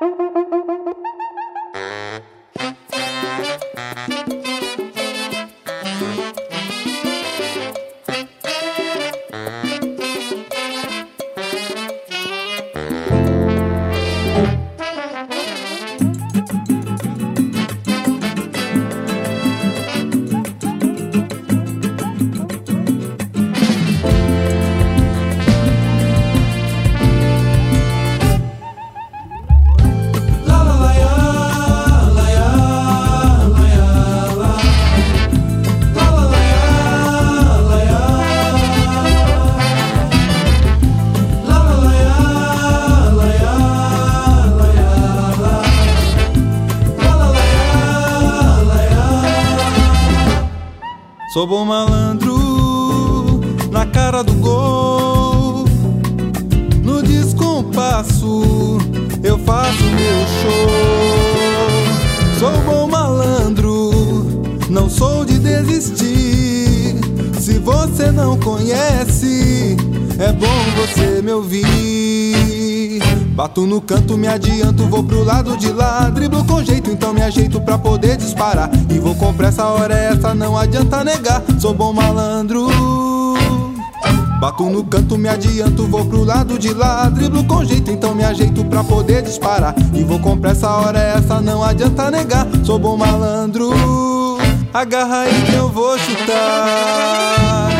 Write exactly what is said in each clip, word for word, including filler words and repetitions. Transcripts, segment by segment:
Sou bom malandro na cara do gol, no descompasso eu faço meu show. Sou bom malandro, não sou de desistir. Se você não conhece, é bom você me ouvir. Bato no canto, me adianto, vou pro lado de lá. Driblo com jeito, então me ajeito pra poder disparar. E vou com pressa, a hora é essa, não adianta negar. Sou bom malandro. Bato no canto, me adianto, vou pro lado de lá. Driblo com jeito, então me ajeito pra poder disparar. E vou com pressa, a hora é essa, não adianta negar. Sou bom malandro. Agarra aí que eu vou chutar.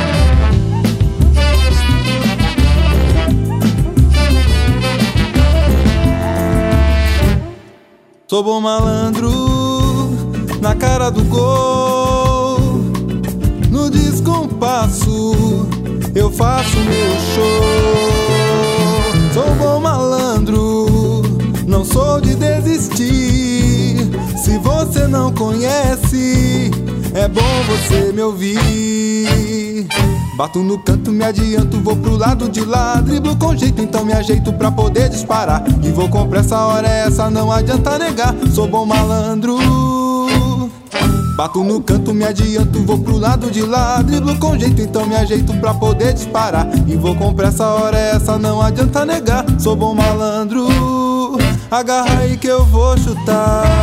Sou bom malandro na cara do gol, no descompasso eu faço meu show. Sou bom malandro, não sou de desistir. Se você não conhece, é bom você me ouvir. Bato no canto, me adianto, vou pro lado de lá. Driblo com jeito, então me ajeito pra poder disparar. E vou com pressa, a hora é essa, não adianta negar. Sou bom malandro. Bato no canto, me adianto, vou pro lado de lá. Driblo com jeito, então me ajeito pra poder disparar. E vou com pressa, a hora é essa, não adianta negar. Sou bom malandro. Agarra aí que eu vou chutar.